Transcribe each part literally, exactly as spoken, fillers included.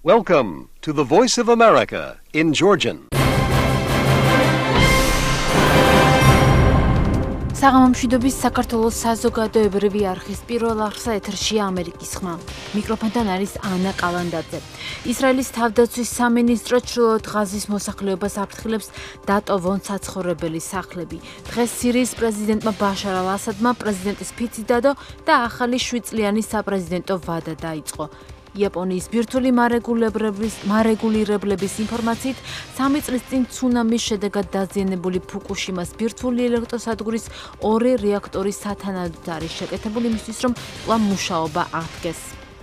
Welcome to the Voice of America in Georgian. საღამომშვიდობის საქართველოს საზოგადოებრივი არხის პირველ არხსა ეთერშია ამერიკის ხმა. მიკროფონთან არის ანა კალანდაძე. ისრაელის თავდაცვის სამინისტრო ჩრდილოეთ ღაზის მოსახლეობას აფრთხილებს დატოვონ საცხოვრებელი სახლები. დღეს სირიის პრეზიდენტმა ბაშარ ალ-ასადმა პრეზიდენტის ფიცი დადო და ახალი შვიდწლიანი საპრეზიდენტო ვადა დაიწყო. იაპონიის ბირთვული მარეგულირებლების მარეგულირებლების ინფორმაციით, სამი წლის წინ ცუნამის შედეგად დაზიანებული ფუკუშიმას ბირთვული ელექტროსადგურის ორი რეაქტორის სათანადოდ არის შეკეთებული იმისთვის, რომ კვლავ მუშაობა აღდგეს.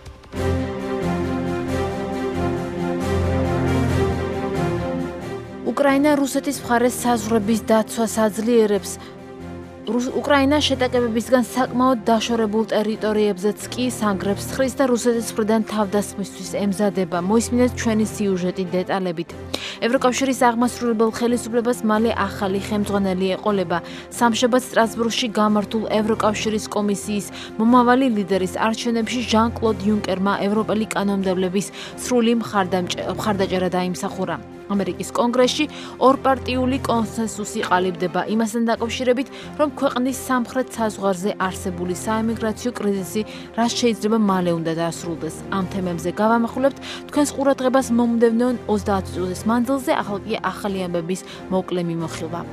უკრაინა რუსეთის მხარეს საზღვრების დაცვას აძლიერებს. უკრაინა შეტაკებებისგან საკმაოდ დაშორებულ ტერიტორიებზეც კი სანგრებს ცხრის და რუსეთის მხრიდან თავდასხმისთვის ემზადება. მოისმინეთ ჩვენი სიუჟეტი დეტალებით. ევროკავშირის აღმასრულებელ ხელისუფლებას მალე ახალი ხელმძღვანელი ეყოლება. სამშაბათ სტრასბურგში გამართულ ევროკავშირის კომისიის მომავალი ლიდერის არჩევნებში ჟან-კლოდ იუნკერმა ევროპელი კანონმდებლების სრული მხარდაჭერა დაიმსახურა. ამერიკის კონგრესში ორპარტიული კონსენსუსი ყალიბდება იმასთან დაკავშირებით, რომ ქვეყნის სამხრეთ საზღვარზე არსებული საემიგრაციო კრიზისი რაც შეიძლება მალე უნდა დაასრულდეს. ამ თემებზე გავამახვილებთ თქვენს ყურადღებას მომდევნო ოცდაათი წუთის მანძილზე, ახლა კი ახალი ამბების მოკლე მიმოხილვა.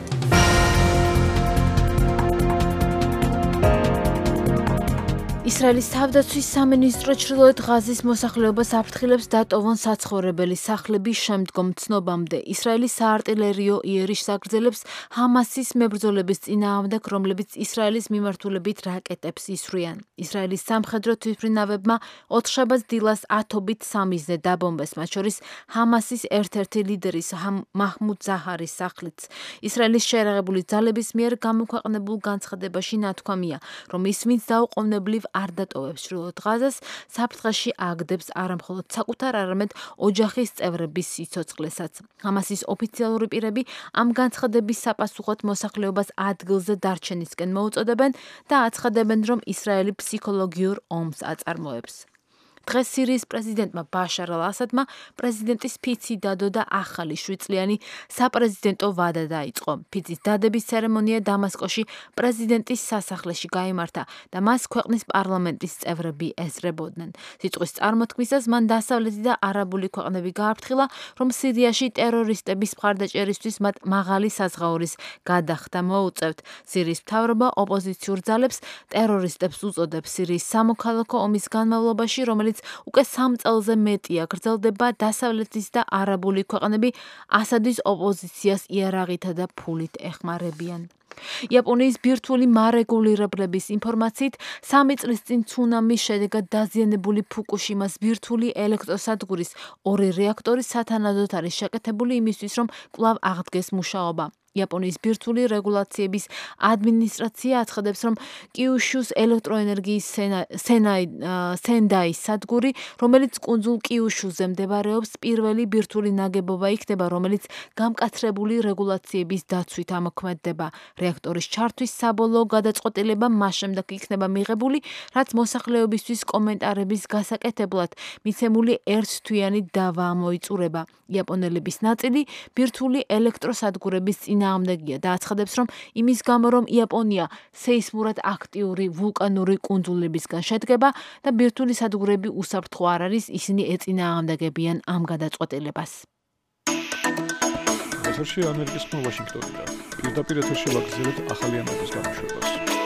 ისრაელის თავდაცვის სამინისტრო ჩრდილოეთ ღაზის მოსახლეობას აფრთხილებს დატოვონ საცხოვრებელი სახლები შემდგომ ცნობამდე. ისრაელის საარტილერიო იერიშს აგრძელებს ჰამასის მებრძოლების წინააღმდეგ, რომლებიც ისრაელის მიმართულებით რაკეტებს ისვრიან. ისრაელის სამხედრო თვითმფრინავებმა ოთხშაბათს დილას ათობით სამიზნე დაბომბეს, მათ შორის ჰამასის ერთ-ერთი ლიდერის მაჰმუდ ზაჰარის სახლიც. ისრაელის შეიარაღებული ძალების მიერ გამოქვეყნებულ განცხადებაში ნათქვამია, რომ ის ვინც დაუყოვნებლივ არ დატოვებს ჩრდილოეთ ღაზას, საფრთხეში აგდებს არამხოლოდ საკუთარ, არამედ ოჯახის წევრების სიცოცხლესაც. ჰამასის ოფიციალური პირები ამ განცხადების საპასუხოდ მოსახლეობას ადგილზე დარჩენისკენ მოუწოდებენ და აცხადებენ, რომ ისრაელი ფსიქოლოგიურ ომს აწარმოებს. დღეს სირიის პრეზიდენტმა ბაშარ ალ-ასადმა პრეზიდენტის ფიცი დადო და ახალი შვიდწლიანი საპრეზიდენტო ვადა დაიწყო. ფიცის დადების ცერემონია დამასკოში პრეზიდენტის სასახლეში გაიმართა და მას ქვეყნის პარლამენტის წევრები ესწრებოდნენ. სიტყვის წარმოთქმისას მან დასავლეთი და არაბული ქვეყნები გააფრთხილა, რომ სირიაში ტერორისტების მხარდაჭერისთვის მათ მაღალი საზღაურის გადახდა მოუწევთ. სირიის მთავრობა ოპოზიციურ ძალებს ტერორისტებს უწოდებს. სირიის სამოქალაქო ომის განმავლობაში, რომელიც უკვე სამ წელზე მეტია გრძელდება, დასავლეთის და არაბული ქვეყნები ასადის ოპოზიციას იარაღითა და ფულით ეხმარებიან. იაპონიის ბირთვული მარეგულირებლების ინფორმაციით, სამი წლის წინ ცუნამის შედეგად დაზიანებული ფუკუშიმას ბირთვული ელექტროსადგურის ორი რეაქტორი სათანადოდ არის შეკეთებული იმისთვის, რომ კვლავ აღდგეს მუშაობა. იაპონიის ბირთვული რეგულაციების ადმინისტრაცია აცხადებს, რომ კიუშუს ელექტროენერგიის სენდაის სადგური, რომელიც კუნძულ კიუშუზე მდებარეობს, პირველი ბირთვული ნაგებობა იქნება, რომელიც გამკაცრებული რეგულაციების დაცვით ამოქმედდება. რეაქტორის ჩართვის საბოლოო გადაწყვეტილება მას შემდეგ იქნება მიღებული, რაც მოსახლეობისთვის კომენტარების გასაკეთებლად მიცემული ერთთვიანი დავა მოიწურება. იაპონელების ნაწილი ბირთვული ელექტროსადგურების წინააღმდეგია და აცხადებს, რომ იმის გამო, რომ იაპონია სეისმურად აქტიური ვულკანური კუნძულებისგან შედგება და ბირთვული სადგურები უსაფრთხო არ არის, ისინი ეწინააღმდეგებიან ამ გადაწყვეტილებას. ეთერში ამერიკის ხმა ვაშინგტონიდან. პირდაპირ ეთერში ვაგრძელებთ ახალი ამბების გამოშვებას.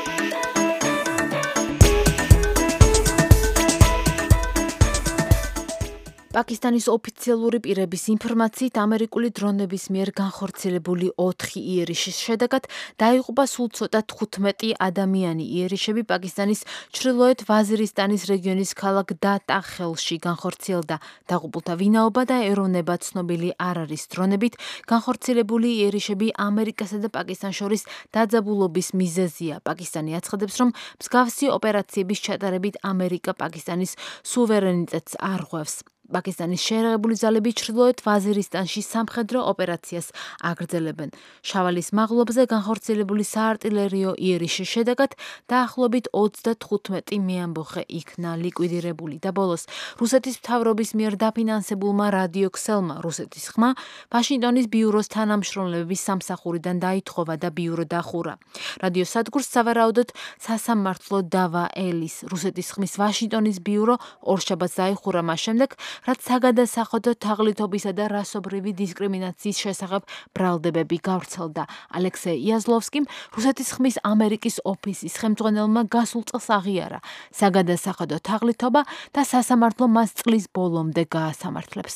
პაკისტანის ოფიციალური პირების ინფორმაციით, ამერიკული დრონების მიერ განხორციელებული ოთხი იერიშის შედეგად დაიღუპა სულ ცოტა თხუთმეტი ადამიანი. იერიშები პაკისტანის ჩრდილოეთ ვაზირისტანის რეგიონის ქალაქ დატა-ხელში განხორციელდა. დაღუპულთა ვინაობა და ეროვნება ცნობილი არ არის. დრონებით განხორციელებული იერიშები ამერიკასა და პაკისტანს შორის დაძაბულობის მიზეზია. პაკისტანი აცხადებს, რომ მსგავსი ოპერაციების ჩატარებით ამერიკა პაკისტანის სუვერენიტეტს არღვევს. პაკისტანის შეერაღებული ძალები ჩრდილოეთ ვაზირისტანში სამხედრო ოპერაციას აგრძელებენ. შავალის მაღლობზე განხორციელებული საარტილერიო იერიშის შედეგად დაახლოებით ოცდათხუთმეტი მეამბოხე იქნა ლიკვიდირებული და ბოლოს რუსეთის მთავრობის მიერ დაფინანსებულმა რადიოქსელმა რუსეთის ხმა ვაშინტონის ბიუროს თანამშრომლების სამსახურიდან დაითხოვა და ბიურო დახურა. რადიოსადგურს სავარაუდოდ სასამართლო დავა ელის რუსეთის ხმის ვაშინტონის ბიურო ორშაბათს დაიხურა მას შემდეგ, რაც საგადასახადო თაღლითობისა და რასობრივი დისკრიმინაციის შესახებ ბრალდებები გავრცელდა. ალექსეი იაზლოვსკიმ რუსეთის ხმის ამერიკის ოფისის ხელმძღვანელმა გასულ წელს აღიარა საგადასახადო თაღლითობა და სასამართლო მას წლის ბოლომდე გაასამართლებს.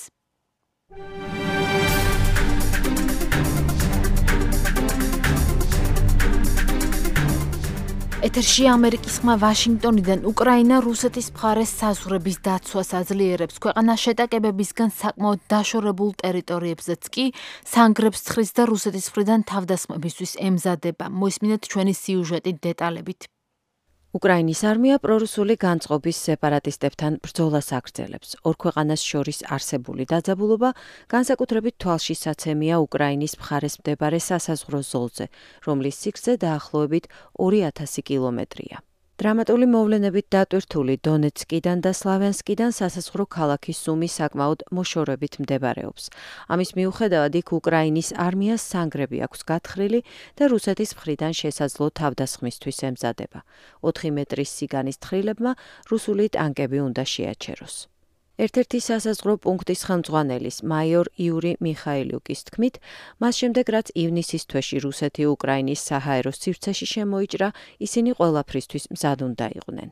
ეთერში ამერიკის ხმა ვაშინგტონიდან უკრაინა რუსეთის მხარეს საზღვრების დაცვას აძლიერებს. ქვეყანა შეტაკებებისგან საკმაოდ დაშორებულ ტერიტორიებზეც კი სანგრებს ცხრის და რუსეთის მხრიდან თავდასხმებისთვის ემზადება. მოისმინეთ ჩვენი სიუჟეტი დეტალებით. უკრაინის არმია პრორუსული განწყობის სეპარატისტებთან ბრძოლას აგრძელებს. ორ ქვეყანას შორის არსებული დაძაბულობა განსაკუთრებით თვალშისაცემია უკრაინის მხარეს მდებარე სასაზღვრო ზოლზე, რომლის სიგრძე დაახლოებით ორი ათასი კილომეტრია. დრამატული მოვლენებით დატვირთული დონეცკიდან და სლავიანსკიდან სასაზღვრო ქალაქი სუმი საკმაოდ მოშორებით მდებარეობს. ამის მიუხედავად იქ უკრაინის არმიას სანგრები აქვს გათხრილი და რუსეთის მხრიდან შესაძლო თავდასხმისთვის ემზადება. ოთხი მეტრის სიგანის თხრილებმა რუსული ტანკები უნდა შეაჩეროს. ერთ-ერთი სასაზღვრო პუნქტის ხელმძღვანელის მაიორ იური მიხაილიუკის თქმით, მას შემდეგ რაც ივნისის თვეში რუსეთი უკრაინის საჰაერო სივრცეში შემოიჭრა, ისინი ყველაფრისთვის მზად უნდა იყვნენ.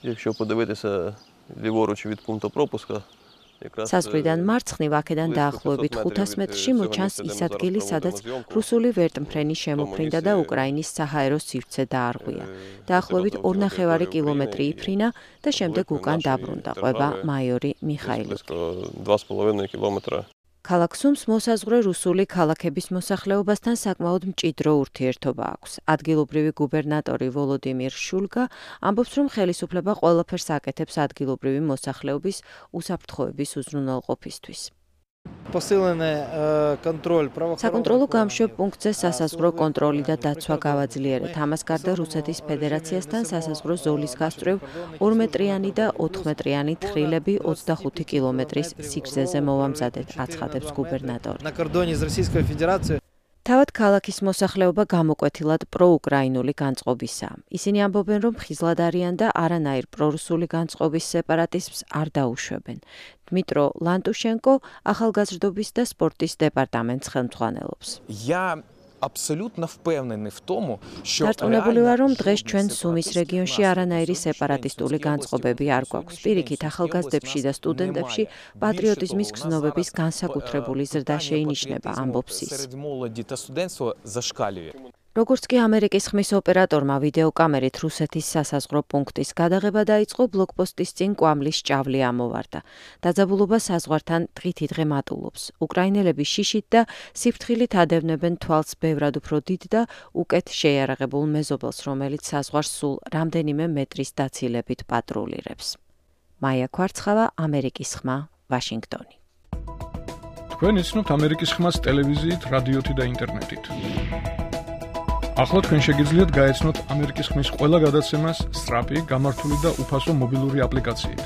საზღვრიდან მარცხნივ აქედან დაახლოებით ხუთას მეტრში მოჩანს ის ადგილი, სადაც რუსული ვერტმფრენი შემოფრინდა და უკრაინის საჰაერო სივრცე დაარღვია. დაახლოებით ორნახევარი კილომეტრი იფრინა და შემდეგ უკან დაბრუნდა, ყვება მაიორი მიხაილიუკი. ქალაქ სუმს მოსაზღვრე რუსული ქალაქების მოსახლეობასთან საკმაოდ მჭიდრო ურთიერთობა აქვს. ადგილობრივი გუბერნატორი ვოლოდიმირ შულგა ამბობს, რომ ხელისუფლება ყველაფერს აკეთებს ადგილობრივი მოსახლეობის უსაფრთხოების უზრუნველყოფისთვის. საკონტროლო გამშვებ პუნქტზე სასაზღვრო კონტროლი და დაცვა გავაძლიერეთ. ამას გარდა რუსეთის ფედერაციასთან სასაზღვრო ზოლის გასწვრივ ორმეტრიანი და ოთხმეტრიანი თხრილები ოცდახუთი კილომეტრის სიგრძეზე მოვამზადეთ, აცხადებს გუბერნატორი. თავად ქალაქის მოსახლეობა გამოკვეთილად პროუკრაინული განწყობისაა. ისინი ამბობენ, რომ ხიზლად არიან და არანაირ პრორუსული განწყობის სეპარატიზმს არ დაუშვებენ. დმიტრო ლანტუშენკო ახალგაზრდობის და სპორტის დეპარტამენტს ხელმძღვანელობს. დარწმუნებული ვარ, რომ დღეს ჩვენ სუმის რეგიონში არანაირი სეპარატისტული განწყობები არ გვაქვს. პირიქით, ახალგაზრდებში და სტუდენტებში პატრიოტიზმის გზნობების განსაკუთრებული ზრდა შეინიშნება, ამბობს ის. როგორც კი ამერიკის ხმის ოპერატორმა ვიდეოკამერით რუსეთის სასაზღვრო პუნქტის გადაღება დაიწყო, ბლოკპოსტის წინ კვამლის ჭავლი ამოვარდა. დაძაბულობა საზღვართან დღითიდღე მატულობს. უკრაინელები შიშით და სიფრთხილით ადევნებენ თვალს ბევრად უფრო დიდ და უკეთ შეიარაღებულ მეზობელს, რომელიც საზღვარს სულ რამდენიმე მეტრის დაცილებით პატრულირებს. მაია კვარცხავა, ამერიკის ხმა, ვაშინგტონი. თქვენ იცნობთ ამერიკის ხმას ტელევიზიით, რადიოთი და ინტერნეტით. ახლა თქვენ შეგიძლიათ გაეცნოთ ამერიკის ხმის ყველა გადაცემას სწრაფი, გამართული და უფასო მობილური აპლიკაციით.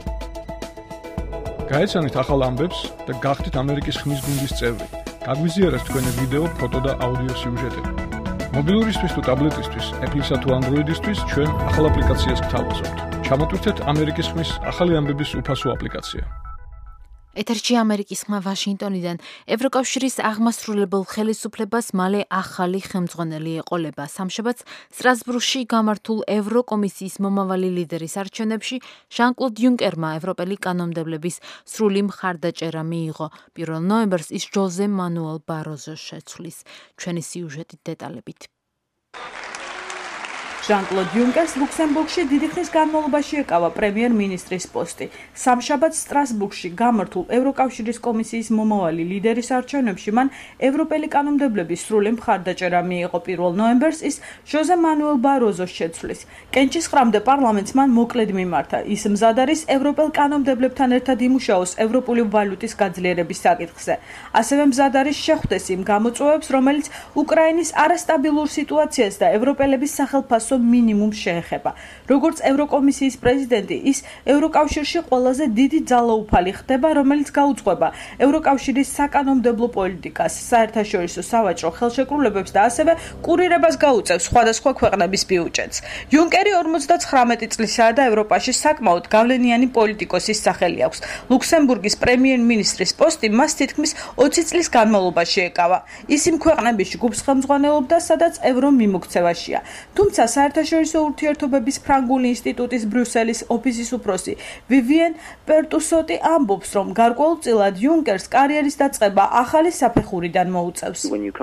გაეცანით ახალ ამბებს და გახდით ამერიკის ხმის გუნდის წევრი. გაგვიზიარეთ თქვენი ვიდეო, ფოტო და აუდიო სიუჟეტები. მობილურისთვის თუ ტაბლეტისთვის, Apple-ისა თუ Android-ისთვის ჩვენ ახალ აპლიკაციას გთავაზობთ. ჩამოტვირთეთ ამერიკის ხმის ახალი ამბების უფასო აპლიკაცია. ეთერში ამერიკის ხმა ვაშინგტონიდან ევროკავშირის აღმასრულებელ ხელისუფლებას მალე ახალი ხელმძღვანელი ეყოლება. სამშაბათს სტრასბურგში გამართულ ევროკომისიის მომავალი ლიდერის არჩევნებში ჟან-კლოდ იუნკერმა ევროპელი კანონმდებლების სრული მხარდაჭერა მიიღო. პირველ ნოემბერს ის ჟოზე მანუელ ბაროზოს შეცვლის. ჩვენი სიუჟეტით დეტალებით. ჟან-კლოდ იუნკერს ლუქსემბურგში დიდი ხნის განმავლობაში ეკავა პრემიერ-მინისტრის პოსტი. სამშაბათს სტრასბურგში გამართულ ევროკავშირის კომისიის მომავალი ლიდერის არჩევნებში მან ევროპელი კანონმდებლების სრული მხარდაჭერა მიიღო. პირველ ნოემბერს ის ჟოზე მანუელ ბაროზოს შეცვლის. კენჭის ხრამდე პარლამენტს მან მოკლედ მიმართა. ის მზად არის ევროპელ კანონმდებლებთან ერთად იმუშაოს ევროპული ვალუტის გაძლიერების საკითხზე. ასევე მზად არის შეხვდეს იმ გამოწვევებს, რომელიც უკრაინის არასტაბილურ სიტუაციას და ევროპელების სახელფასო მინიმუმს შეეხება. როგორც ევროკომისიის პრეზიდენტი, ის ევროკავშირში ყველაზე დიდი ძალაუფალი ხდება, რომელიც გაუძღვება ევროკავშირის საკანონმდებლო პოლიტიკას, საერთაშორისო სავაჭრო ხელშეკრულებებს და ასევე კურირებას გაუწევს სხვადასხვა ქვეყნების ბიუჯეტს. იუნკერი ორმოცდაცხრამეტი წლისაა და ევროპაში საკმაოდ გავლენიანი პოლიტიკოსის სახელი აქვს. ლუქსემბურგის პრემიერ-მინისტრის პოსტი მას თითქმის ოცი წლის განმავლობაში ეკავა. ის იმ ქვეყნების ჯგუფს ხელმძღვანელობდა, სადაც ევრო მიმოქცევაშია. თუმცა საერთაშორისო ურთიერთობების ფრანგული ინსტიტუტის ბრიუსელის ოფისის უფროსი ვივიენ პერტუსოტი ამბობს, რომ გარკვეულწილად იუნკერს კარიერის დაწყება ახალი საფეხურიდან მოუწევს.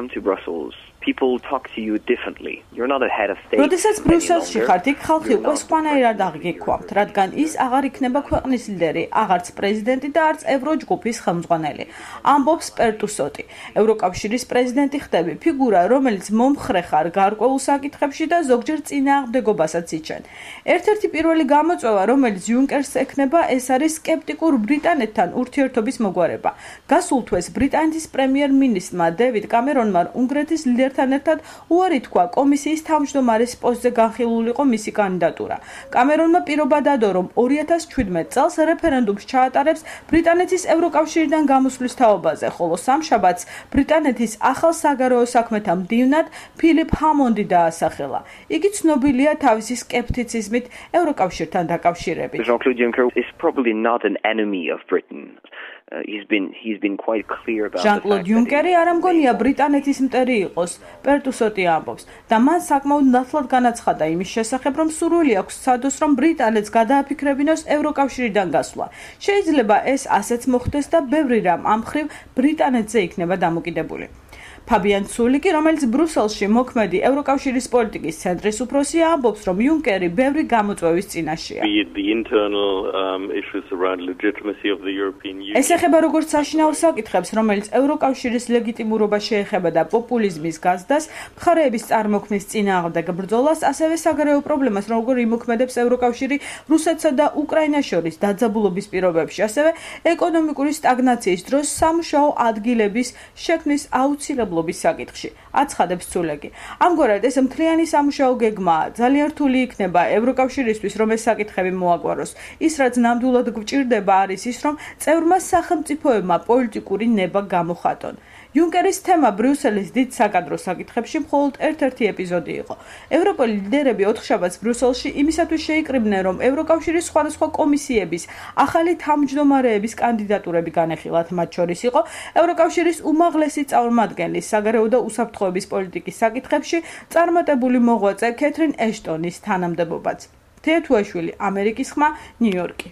People talk to you differently. You're not a head of state. როდესაც ბრიუსელში ხართ, იქ ხალხი უკვე სხვანაირად აღგიქვამთ, რადგან ის აღარ იქნება ქვეყნის ლიდერი, აღარც პრეზიდენტი და არც ევროჯგუფის ხელმძღვანელი. ამბობს პერტუსოტი. ევროკავშირის პრეზიდენტი ხდები ფიგურა, რომელიც მომხრე ხარ გარკვეულ საკითხებში და ზოგჯერ წინააღმდეგობასაც იჩენ. ერთ-ერთი პირველი გამოწვევა, რომელიც იუნკერს ექნება, ეს არის სკეპტიკურ ბრიტანეთთან ურთიერთობის მოგვარება. გასულ თვეს ბრიტანეთის პრემიერ-მინისტრმა დევიდ კამერონმა უნგრეთის ლიდერ თან ერთად უარი თქვა კომისიის თავმჯდომარის პოსტზე განხილულიყო მისი კანდიდატურა. კამერონმა პირობა დადო, რომ ორი ათას ჩვიდმეტ წელს რეფერენდუმს ჩაატარებს ბრიტანეთის ევროკავშირიდან გამოსვლის თაობაზე, ხოლო სამშაბათს ბრიტანეთის ახალ საგარეო საქმეთა მდივნად ფილიპ ჰამონდი დაასახელა. იგი ცნობილია თავისი სკეპტიციზმით ევროკავშირთან დაკავშირებით. Jean-Claude Juncker is probably not an enemy of Britain. Uh, he's been he's been quite clear about ჟან-კლოდ იუნკერი არ ამგონია ბრიტანეთის მტერი იყოს, პერტუსოტი ამბობს, და მან საკმაოდ ნათლად განაცხადა იმის შესახებ, რომ სურვილი აქვს სცადოს, რომ ბრიტანეთს გადააფიქრებინოს ევროკავშირიდან გასვლა. შეიძლება ეს ასეც მოხდეს და ბევრი რამ ამ მხრივ ბრიტანეთზე იქნება დამოკიდებული. ფაბიან ცულიკი, რომელიც ბრუსელში მოქმედი ევროკავშირის პოლიტიკის ცენტრის უფროსია, ამბობს, რომ იუნკერი ბევრი გამოწვევის წინაშეა. ეს ეხება როგორც საშინაო საკითხებს, რომელიც ევროკავშირის ლეგიტიმურობა შეეხება და პოპულიზმის გაზრდას, მხარეების წარმოქმნის წინააღმდეგ ბრძოლას, ასევე საგარეო პრობლემას, როგორ იმოქმედებს ევროკავშირი რუსეთსა და უკრაინას შორის დაძაბულობის პირობებში, ასევე ეკონომიკური სტაგნაციის დროს სამუშაო ადგილების შექმნის აუცილებლობას საკითხში. აცხადებს ცულეკი. ამგვარად ეს მთლიანი სამუშაო გეგმაა. ძალიან რთული იქნება ევროკავშირისთვის, რომ ეს საკითხები მოაგვაროს. ის რაც ნამდვილად გვჭირდება არის ის, რომ წევრმა სახელმწიფოებმა პოლიტიკური ნება გამოხატონ. იუნკერის თემა ბრიუსელის დიდ საკადრო საკითხებში მხოლოდ ერთ-ერთი ეპიზოდი იყო. ევროპელი ლიდერები ოთხშაბათს ბრიუსელში იმისათვის შეიკრიბნენ, რომ ევროკავშირის სხვადასხვა კომისიების ახალი თავმჯდომარეების კანდიდატურები განეხილათ. მათ შორის იყო ევროკავშირის უმაღლესი წარმომადგენლის საგარეო და უსაფრთხოების პოლიტიკის საკითხებში წარმატებული მოღვაწე კეთრინ ეშტონის თანამდებობაც. თეათუაშვილი, ამერიკის ხმა, ნიუ-იორკი.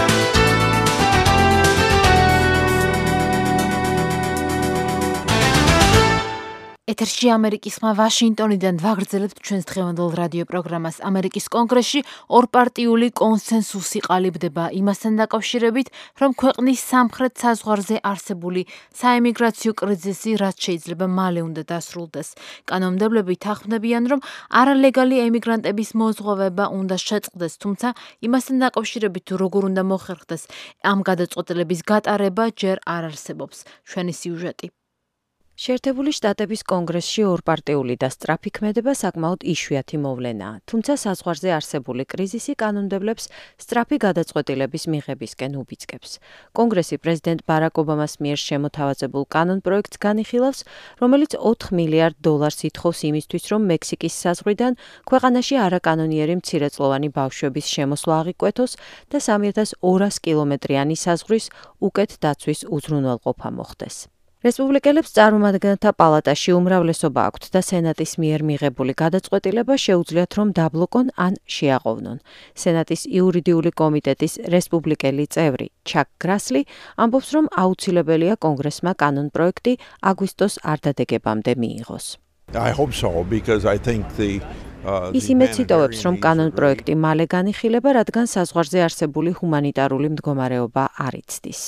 ეთერში ამერიკის ხმა ვაშინგტონიდან ვაგრძელებთ ჩვენს დღევანდელ რადიო პროგრამას. ამერიკის კონგრესში ორპარტიული კონსენსუსი ყალიბდება იმასთან დაკავშირებით, რომ ქვეყნის სამხრეთ საზღვარზე არსებული საემიგრაციო კრიზისი რაც შეიძლება მალე უნდა დასრულდეს. კანონმდებლები თანხმდებიან, რომ არალეგალი ემიგრანტების მოზღვავება უნდა შეწყდეს, თუმცა იმასთან დაკავშირებით როგორ უნდა მოხერხდეს ამ გადაწყვეტილების გატარება ჯერ არ არსებობს. ჩვენი სიუჟეტი. შეერთებული შტატების კონგრესში ორპარტიული და სწრაფი ქმედება საკმაოდ იშვიათი მოვლენაა, თუმცა საზღვარზე არსებული კრიზისი კანონმდებლებს სწრაფი გადაწყვეტილების მიღებისკენ უბიძგებს. კონგრესი პრეზიდენტ ბარაკ ობამას მიერ შემოთავაზებულ კანონპროექტს განიხილავს, რომელიც ოთხ მილიარდ დოლარს ითხოვს იმისთვის, რომ მექსიკის საზღვრიდან ქვეყანაში არაკანონიერი მცირეწლოვანი ბავშვების შემოსვლა აღიკვეთოს და სამი ათას ორასი კილომეტრიანი საზღვრის უკეთ დაცვის უზრუნველყოფა მოხდეს. რესპუბლიკელებს წარმომადგენელთა პალატაში უმრავლესობა აქვთ და სენატის მიერ მიღებული გადაწყვეტილება შეუძლიათ, რომ დაბლოკონ ან შეაყოვნონ. სენატის იურიდიული კომიტეტის რესპუბლიკელი წევრი ჩაკ გრასლი ამბობს, რომ აუცილებელია კონგრესმა კანონპროექტი აგვისტოს არ დადეგებამდე მიიღოს. I hope so because I think the ის იმედს იტოვებს, რომ კანონპროექტი მალე განიხილება, რადგან საზღვარზე არსებული ჰუმანიტარული მდგომარეობა არ იცდის.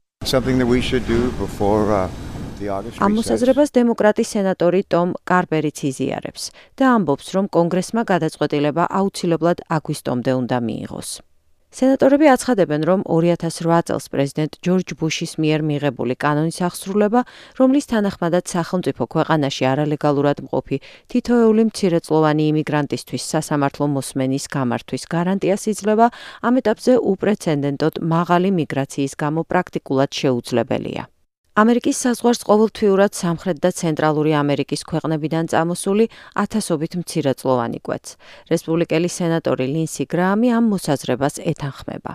ამ მოსაზრებას დემოკრატი სენატორი ტომ კარპერიც იზიარებს და ამბობს, რომ კონგრესმა გადაწყვეტილება აუცილებლად აგვისტომდე უნდა მიიღოს. სენატორები აცხადებენ, რომ ორი ათას რვა წელს პრეზიდენტ ჯორჯ ბუშის მიერ მიღებული კანონის აღსრულება, რომლის თანახმადაც სახელმწიფო ქვეყანაში არალეგალურად მყოფი თითოეული მცირეწლოვანი იმიგრანტისთვის სასამართლო მოსმენის გამართვის გარანტიას იძლევა, ამ ეტაპზე უპრეცედენტოდ მაღალი მიგრაციის გამო პრაქტიკულად შეუძლებელია. ამერიკის საზღვარს ყოველთვიურად სამხრეთ და ცენტრალური ამერიკის ქვეყნებიდან წამოსული ათასობით მცირეწლოვანი კვეთს. რესპუბლიკელი სენატორი ლინსი გრაამი ამ მოსაზრებას ეთანხმება.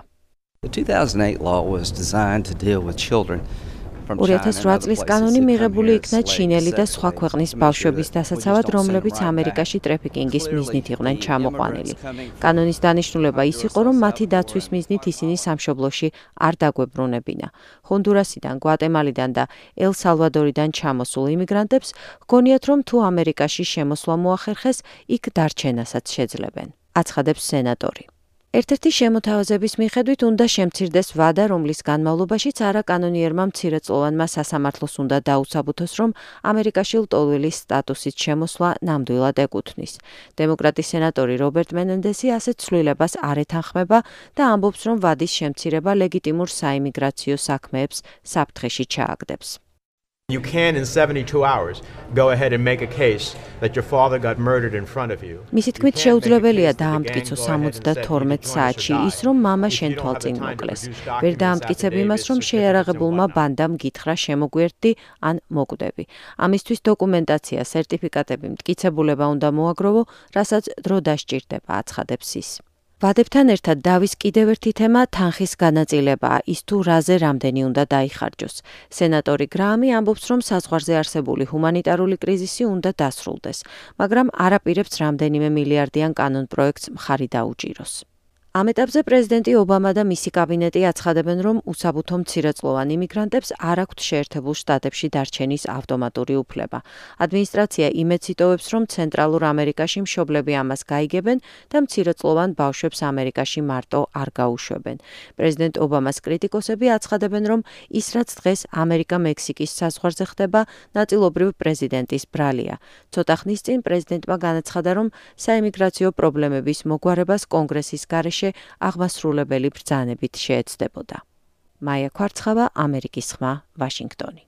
ორი ათას რვა წლის კანონი მიღებული იქნა ჩინელი და სხვა ქვეყნის ბავშვების დასაცავად, რომლებიც ამერიკაში ტრეფიკინგის მიზნით იყვნენ ჩამოყვანილი. კანონის დანიშნულება ის იყო, რომ მათი დაცვის მიზნით ისინი სამშობლოში არ დაგვებრუნებინა. ჰონდურასიდან, გვატემალიდან და ელ-სალვადორიდან ჩამოსულ იმიგრანტებს ჰგონიათ, რომ თუ ამერიკაში შემოსვლა მოახერხეს, იქ დარჩენასაც შეძლებენ, აცხადებს სენატორი. ერთ-ერთი შემოთავაზების მიხედვით უნდა შემცირდეს ვადა, რომლის განმავლობაშიც არაკანონიერმა მცირეწლოვანმა სასამართლოს უნდა დაუსაბუთოს, რომ ამერიკაში ლტოლვილის სტატუსით შემოსვლა ნამდვილად ეკუთვნის. დემოკრატი სენატორი რობერტ მენენდესი ასეთ ცვლილებას არ ეთანხმება და ამბობს, რომ ვადის შემცირება ლეგიტიმურ საიმიგრაციო საქმეებს საფრთხეში ჩააგდებს. You can in seventy-two hours go ahead and make a case that your father got murdered in front of you. მისი თქმით შეუძლებელია დაამტკიცო სამოცდათორმეტ საათში ის, რომ მამა შენ თვალწინ მოკლეს. ვერ დაამტკიცებ იმას, რომ შეიარაღებულმა ბანდამ გითხრა შემოგვერდი ან მოკვდები. ამისთვის დოკუმენტაცია, სერტიფიკატები, მტკიცებულება უნდა მოაგროვო, რასაც დრო დასჭირდება, აცხადებს ის. ვადებთან ერთად დავის კიდევ ერთი თემა თანხის განაწილებაა, ის თუ რაზე რამდენი უნდა დაიხარჯოს. სენატორი გრაამი ამბობს, რომ საზღვარზე არსებული ჰუმანიტარული კრიზისი უნდა დასრულდეს, მაგრამ არ აპირებს რამდენიმე მილიარდიან კანონპროექტს მხარი დაუჭიროს. ამ ეტაპზე პრეზიდენტი ობამა და მისი კაბინეტი აცხადებენ, რომ უსაბუთო მცირეწლოვან იმიგრანტებს არ აქვთ შეერთებულ შტატებში დარჩენის ავტომატური უფლება. ადმინისტრაცია იმედს იტოვებს, რომ ცენტრალურ ამერიკაში მშობლები ამას გაიგებენ და მცირეწლოვან ბავშვებს ამერიკაში მარტო არ გაუშვებენ. პრეზიდენტ ობამას კრიტიკოსები აცხადებენ, რომ ის რაც დღეს ამერიკა-მექსიკის საზღვარზე ხდება, ნაწილობრივ პრეზიდენტის ბრალია. ცოტა ხნის წინ პრეზიდენტმა განაცხადა, რომ საიმიგრაციო პრობლემების მოგვარებას კონგრესის გარეშე აღმასრულებელი ბრძანებით შეეცდებოდა. მაია ქვარცხავა, ამერიკის ხმა, ვაშინგტონი.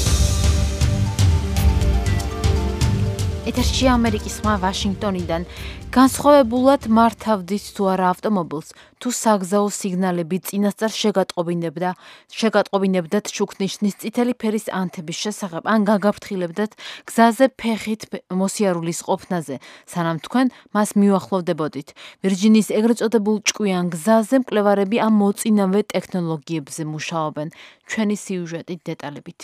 ეთერში ამერიკის ხმა ვაშინგტონიდან. განსხვავებულად მართავდით თუ არა ავტომობილს, თუ საგზაო სიგნალები წინასწარ შეგატყობინებდა, შეგატყობინებდათ ჩუქნიშნის წითელი ფერის ანთების შესახებ, ან გაგაფრთხილებდათ გზაზე ფეხით მოსიარულის ყოფნაზე, სანამ თქვენ მას მიუახლოვდებოდით. ვირჯინიის ეგრეთ წოდებულ ჭკვიან გზაზე მკვლევარები ამ მოწინავე ტექნოლოგიებზე მუშაობენ. ჩვენი სიუჟეტით დეტალებით.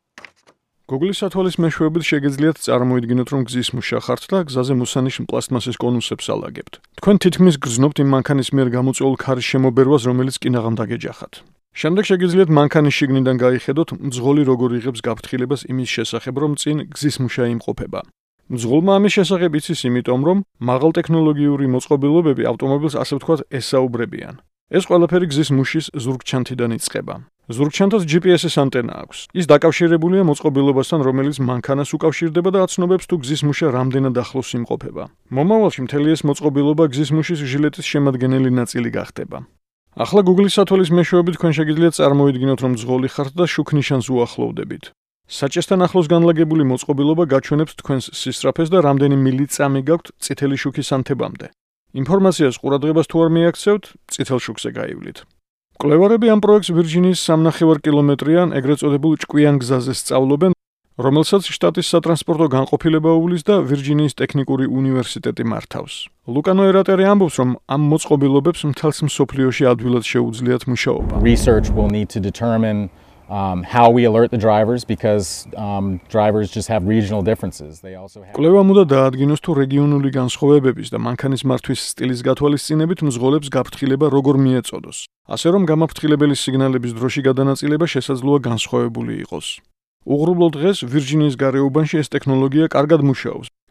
Google-ის სათვალის მეშვეობით შეგეძლიათ წარმოიდგინოთ, რომ გზის მუშა ხართ და გზაზე მოსანიშ პლასტმასის კონუსებს ალაგებთ. თქვენ თითქმის გრძნობთ იმ მანქანის მიერ გამოწვეულ ქარის შემობერვას, რომელიც კინაღამ დაგეჯახათ. შემდეგ შეგეძლიათ მანქანის შიგნიდან გაიხედოთ, მძღოლი როგორ იღებს გაფრთხილებას იმის შესახებ, რომ წინ გზის მუშა იმყოფება. მძღოლმა ამის შესახებ იცის, იმიტომ რომ მაღალტექნოლოგიური მოწყობილობები ავტომობილს ასე ვთქვათ ესაუბრებიან. ეს ყველაფერი გზის მუშის ზურგჩანთიდან იწყება. ზურგჩანთას ჯი პი ეს-ის ანტენა აქვს. ის დაკავშირებულია მოწყობილობასთან, რომელიც მანქანას უკავშირდება და აცნობებს, თუ გზის მუშა რამდენად ახლოს იმყოფება. მომავალში მთელი ეს მოწყობილობა გზის მუშის ჟილეტის შემადგენელი ნაწილი გახდება. ახლა Google-ის სათვალის მეშვეობით თქვენ შეგიძლიათ წარმოიდგინოთ, რომ მძღოლი ხართ და შუქ ნიშანს უახლოვდებით. საჭესთან ახლოს განლაგებული მოწყობილობა გაჩვენებს თქვენს სისწრაფეს და რამდენი მილიწამი გაქვთ წითელი შუქის ანთებამდე. ინფორმაციას ყურადღებას თუ არ მიაქცევთ, წითელ შუქზე გაივლით. მკვლევარები ამ პროექტს ვირჯინიის სამნახევარ კილომეტრიან ეგრეთ წოდებულ ჭკვიან გზაზე სწავლობენ, რომელსაც შტატის სატრანსპორტო განყოფილება უვლის და ვირჯინიის ტექნიკური უნივერსიტეტი მართავს. ლუკანო ერატერი ამბობს, რომ ამ მოწყობილობებს მთელს მსოფლიოში ადვილად შეუძლიათ მუშაობა. Research will need to determine Um, how we alert the drivers because um, drivers just have regional differences. They also have. კვლევამ უნდა დაადგინოს, თუ რეგიონული განსხვავებების და მანქანის მართვის სტილის გათვალისწინებით მძღოლებს გაფრთხილება როგორ მიეწოდოს. ასე რომ გამაფრთხილებელი სიგნალების დროში გადანაწილება შესაძლოა განსხვავებული იყოს. უღრუბლო დღეს ვირჯინიის გარეუბანში ეს ტექნოლოგია კარგად მუშაობს.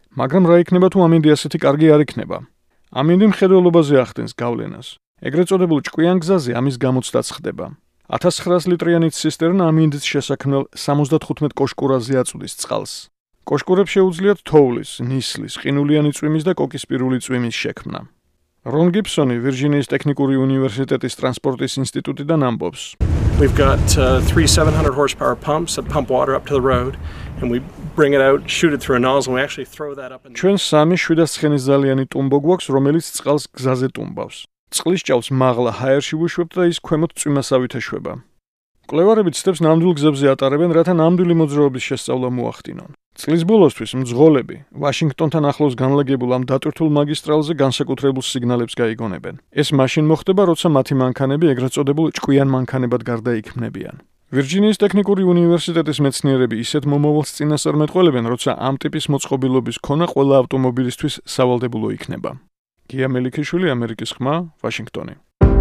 მაგრამ რა იქნება თუ ამინდი ასეთი კარგი არ იქნება? ამინდი მხედველობაზე ახდენს გავლენას. ეგრეთ წოდებულ ჭკვიან გზაზე ამის გამოცდაც ხდება. ათას ცხრაას ლიტრიანი ცისტერნა ამინდის შესაქმნელ სამოცდათხუთმეტ კოშკურაზე აწვდის წყალს. კოშკურებს შეუძლიათ თოვლის, ნისლის, ყინულიანი წვიმის და კოკისპირული წვიმის შექმნა. რონ გიბსონი ვირჯინიის ტექნიკური უნივერსიტეტის ტრანსპორტის ინსტიტუტიდან ამბობს. We've got uh, three seven hundred horsepower pumps that pump water up to the road, and we bring it out, shoot it through a nozzle, and we actually throw that up in the... ჩვენ სამი შვიდასცხრინისძალიანი ტუმბო გვაქვს, რომელიც წყალს გზაზე ტუმბავს. წყლის ჭაობს მაღლა ჰაერში ვუშვებთ და ის ქვემოთ წვიმასავით ეშვება. მკვლევარები ცდებს ნამდვილ გზებზე ატარებენ, რათა ნამდვილი მოძრაობის შესწავლა მოახდინონ. წლის ბოლოსთვის მძღოლები ვაშინგტონთან ახლოს განლაგებულ ამ დატვირთულ მაგისტრალზე განსაკუთრებულ სიგნალებს გაიგონებენ. ეს მაშინ მოხდება, როცა მათი მანქანები ეგრეთ წოდებულ ჭკვიან მანქანებად გარდაიქმნებიან. ვირჯინიის ტექნიკური უნივერსიტეტის მეცნიერები ისეთ მომავალს წინასწარმეტყველებენ, როცა ამ ტიპის მოწყობილობის ქონა ყველა ავტომობილისთვის სავალდებულო იქნება. გია მელიქიშვილი, ამერიკის ხმა, ვაშინგტონი.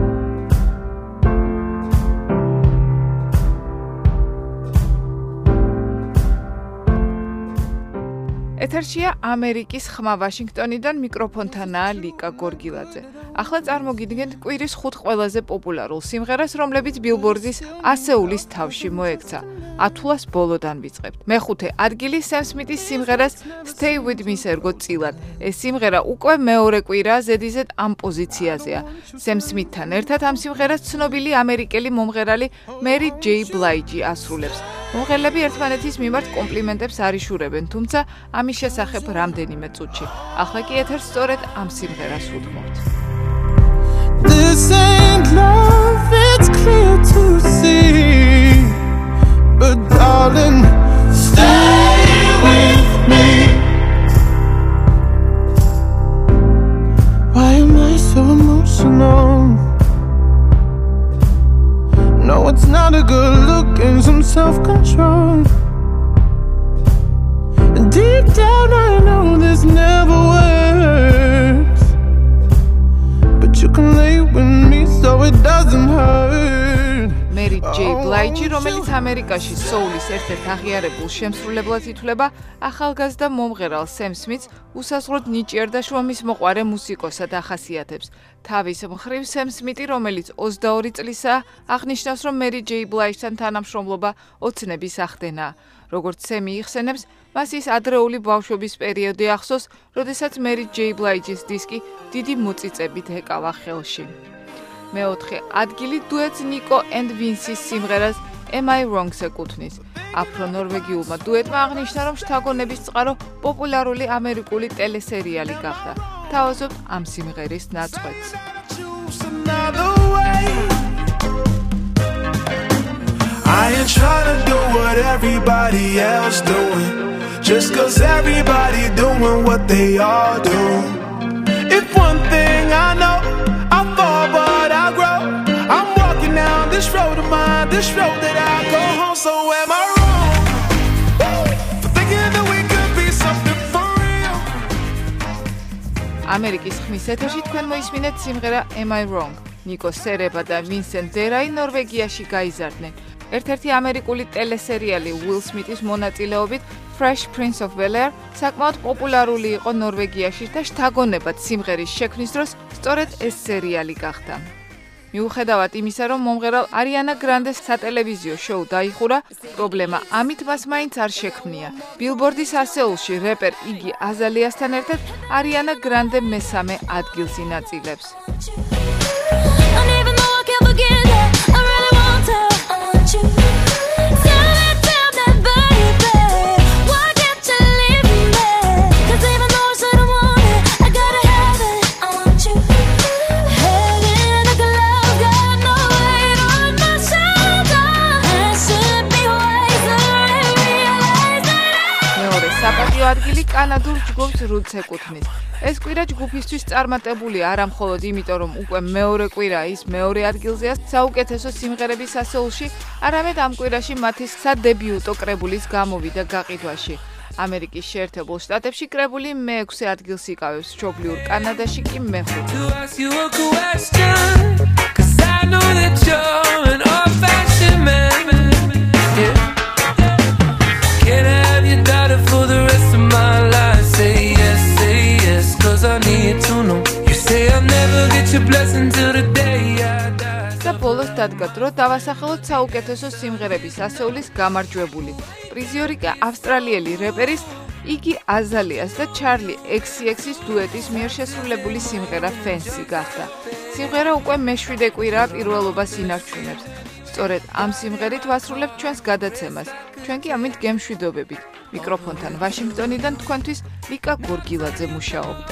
ეთერშია ამერიკის ხმა ვაშინგტონიდან, მიკროფონთანაა ლიკა გორგილაძე. ახლა წარმოგიდგენთ კვირის ხუთ ყველაზე პოპულარულ სიმღერას, რომლებიც ბილბორდის ასეულის თავში მოექცა. ათულას ბოლოდან ვიწყებთ. მეხუთე ადგილი სემ სმიტის სიმღერას Stay With Me-ს ერგო წილად. ეს სიმღერა უკვე მეორე კვირაა ზედიზედ ამ პოზიციაზეა. სემ სმიტთან ერთად ამ სიმღერას ცნობილი ამერიკელი მომღერალი მერი ჯეი ბლაიჯი ასრულებს. მომღერლები ერთმანეთის მიმართ კომპლიმენტებს არ იშურებენ, თუმცა ამის შესახებ რამდენიმე წუთში. ახლა კი ეთერს სწორედ ამ სიმღერას უთმობთ. This ain't love, it's clear to see. But darling, stay with me. Why am I so emotional? No, it's not a good look and some self-control. Deep down I know this never works, but you can lay with me so it doesn't hurt. მერი ჯეი ბლაიჯი, რომელიც ამერიკაში soul-ის ერთ-ერთ აღიარებულ შემსრულებლად ითვლება, ახალგაზრდა მომღერალ სემ სმიტს უსასრულოდ ნიჭიერ და შრომის მოყვარე მუსიკოსად ახასიათებს. თავის მხრივ სემ სმიტი, რომელიც ოცდაორი წლისაა, აღნიშნავს, რომ მერი ჯეი ბლაიჯთან თანამშრომლობა ოცნების ახდენაა. როგორც სემი იხსენებს, მას ის ადრეული ბავშვობის პერიოდი ახსოვს, როდესაც მერი ჯეი ბლაიჯის დისკი დიდი მოწიწებით ეკავა ხელში. მეოთხე ადგილი დუეტს ნიკო and ვინსის სიმღერას Am I Wrong-ს ეკუთვნის. აფრო-ნორვეგიულმა დუეტმა აღნიშნა, რომ შთაგონების წყარო პოპულარული ამერიკული ტელესერიალი გახდა. თავაზობთ ამ სიმღერის ნაწყვეტს. I ain't trying to do what everybody else doing, just cause everybody doing what they all do. If one thing I know, I fall but I grow. I'm walking down this road of mine, this road that I go home. So am I wrong for thinking that we could be something for real? ამერიკის ხმის ეთერში თქვენ მოისმინეთ სიმღერა Am I Wrong? ნიკო სერება და ვინსენტ დერაი ნორვეგიაში გაიზარდნენ. ერთ-ერთი ამერიკული ტელესერიალი უილ სმიტის მონაწილეობით Fresh Prince of Bel-Air საკმაოდ პოპულარული იყო ნორვეგიაში და შთაგონებად სიმღერის შექმნის დროს სწორედ ეს სერიალი გახდა. მიუხედავად იმისა, რომ მომღერალ არიანა გრანდეს სატელევიზიო შოუ დაიხურა, პრობლემა ამით მას მაინც არ შექმნია. ბილბორდის ასეულში რეპერ იგი აზალიასთან ერთად არიანა გრანდე მესამე ადგილს ინაწილებს. საპატიო ადგილი კანადურ ჯგუფს რუდს ეკუთვნის. ეს კვირა ჯგუფისთვის წარმატებული არა მხოლოდ იმიტომ, რომ უკვე მეორე კვირა ის მეორე ადგილზეა საუკეთესო სიმღერების ასეულში, არამედ ამ კვირაში მათი სადებიუტო კრებულის გამოვიდა გაყიდვაში. ამერიკის შეერთებულ შტატებში კრებული მეექვსე ადგილს იკავებს, მშობლიურ კანადაში კი მეხუთე. For the rest of my life, say yeah. დადგა დრო დავასახელოთ საუკეთესო სიმღერების ასეულის გამარჯვებული. პრიზიორი კი ავსტრალიელი რეპერის იგი აზალიას და ჩარლი ექსი ექსის დუეტის მიერ შესრულებული სიმღერა Fancy გახდა. სიმღერა უკვე მეშვიდე კვირაა პირველობას ინარჩუნებს. სწორედ ამ სიმღერით ვასრულებთ ჩვენს გადაცემას. ჩვენ კი ამით გემშვიდობებით. მიკროფონთან ვაშინგტონიდან თქვენთვის ლიკა გორგილაძე მუშაობდა.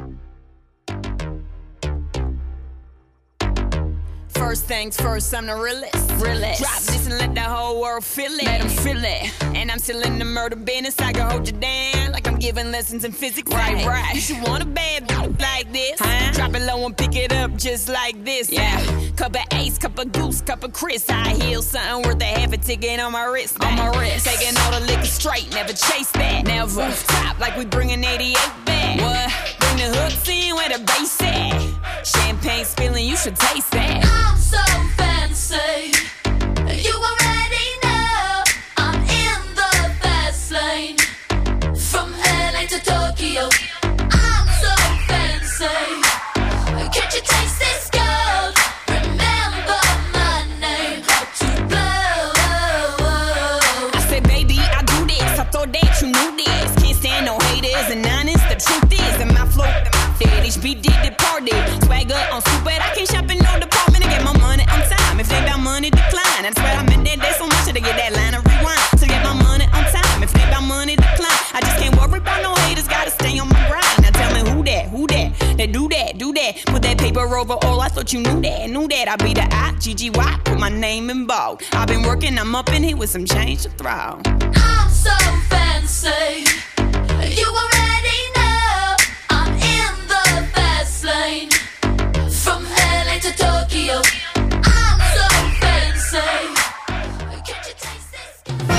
First things first, I'm the realest. realest. Drop this and let the whole world feel it. Let them feel it. And I'm still in the murder business. I can hold you down like I'm giving lessons in physics. Right, right. You should want a bad bitch like this. Huh? Drop it low and pick it up just like this. Yeah. Cup of Ace, cup of Goose, cup of Chris. I heal something worth a half a ticket on my wrist. On my wrist. Taking all the liquor straight, never chase that. Never. Top like we bringing eighty-eight back. What? Bring the hooks in where the bass at. Champagne spilling, you should taste that. I'm so fancy. You already know I'm in the fast lane. From L A to Tokyo. I'm so fancy. Can't you taste this gold? Remember my name. How to blow. I said, baby, I do this. I thought that you knew this. Can't stand no haters and honest. The truth is that my flow, H B did the party. Swagger on stupid. I can't shop in no department to get my money on time. If they got money, decline. That's where I'm in there. There's so much to get that line of rewind. To get my money on time. If they got money, decline. I just can't worry about no haters. Gotta stay on my grind. Now tell me who that, who that? They do that, do that. Put that paper over all. I thought you knew that, knew that. I be the I, G G Y. Put my name in bold. I've been working. I'm up in here with some change to throw. I'm so fancy. You already know I'm in the fast lane. From L A to Tokyo. I'm so fancy. Can't you taste this?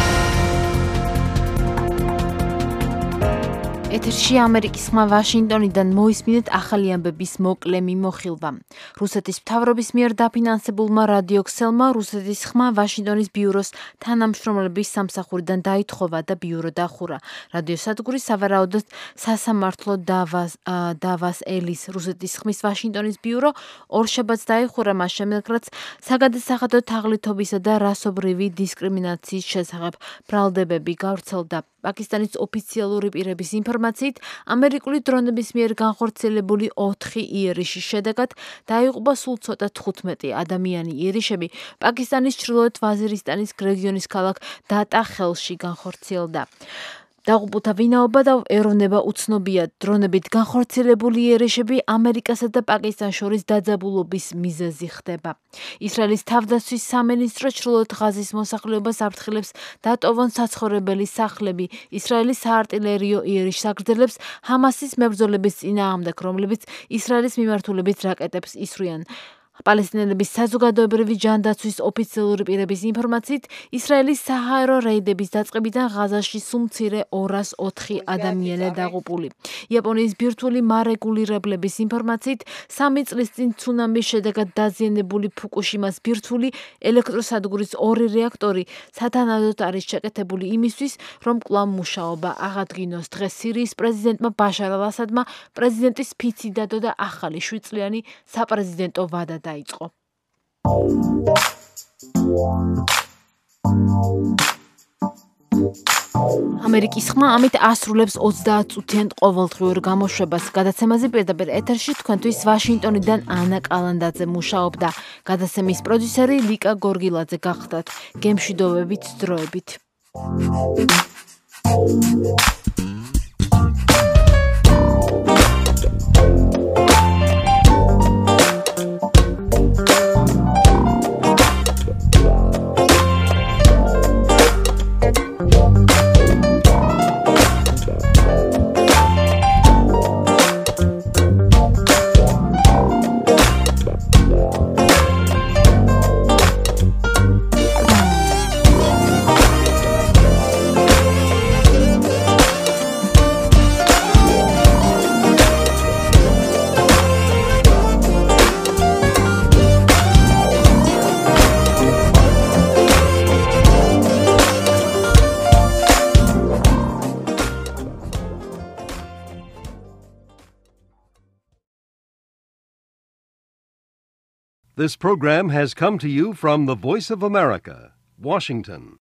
ეთერში ამერიკის ხმა ვაშინგტონიდან მოისმინეთ ახალი ამბების მოკლე მიმოხილვა. რუსეთის მთავრობის მიერ დაფინანსებულმა რადიოქსელმა რუსეთის ხმა ვაშინგტონის ბიუროს თანამშრომლების სამსახურიდან დაითხოვა და ბიურო დახურა. რადიოსადგური სავარაუდოდ სასამართლო დავას დავას ელის რუსეთის ხმის ვაშინგტონის ბიურო ორშაბათს დაიხურა მას შემდეგ, რაც საგადასახადო თაღლითობისა და რასობრივი დისკრიმინაციის შესახებ ბრალდებები გავრცელდა. პაკისტანის ოფიციალური პირების ინფორმაციით, ამერიკული დრონების მიერ განხორციელებული ოთხი იერიშის შედეგად დაიღუპა სულ ცოტა თხუთმეტი ადამიანი. იერიშები პაკისტანის ჩრდილოეთ ვაზირისტანის რეგიონის ქალაქ დატა ხელში განხორციელდა. დაღუპულთა ვინაობა და ეროვნება უცნობია. დრონებით განხორციელებული იერიშები ამერიკასა და პაკისტანს შორის დაძაბულობის მიზეზი ხდება. ისრაელის თავდაცვის სამინისტრო ჩრდილოეთ ღაზის მოსახლეობას აფრთხილებს დატოვონ საცხოვრებელი სახლები. ისრაელის საარტილერიო იერიშს აგრძელებს ჰამასის მებრძოლების წინააღმდეგ, რომლებიც ისრაელის მიმართულებით რაკეტებს ისვრიან. პალესტინელების საზოგადოებრივი ჯანდაცვის ოფიციალური პირების ინფორმაციით, ისრაელის საჰაერო რეიდების დაწყებიდან ღაზაში სულ მცირე ორას ოთხი ადამიანია დაღუპული. იაპონიის ბირთვული მარეგულირებლების ინფორმაციით, სამი წლის წინ ცუნამის შედეგად დაზიანებული ფუკუშიმას ბირთვული ელექტროსადგურის ორი რეაქტორი სათანადოდ არის შეკეთებული იმისთვის, რომ კვლავ მუშაობა აღადგინოს. დღეს სირიის პრეზიდენტმა ბაშარ ალ-ასადმა პრეზიდენტის ფიცი დადო და ახალი შვიდწლიანი საპრეზიდენტო ვადა დაიწყო. ამერიკის ხმა ამით ასრულებს ოცდაათ წუთიან ყოველდღიურ გამოშვებას. გადაცემაზე პირდაპირ ეთერში თქვენთვის ვაშინგტონიდან ანა კალანდაძე მუშაობდა. გადაცემის პროდიუსერი ლიკა გორგილაძე გახდათ. გემშვიდობებით დროებით. This program has come to you from the Voice of America, Washington.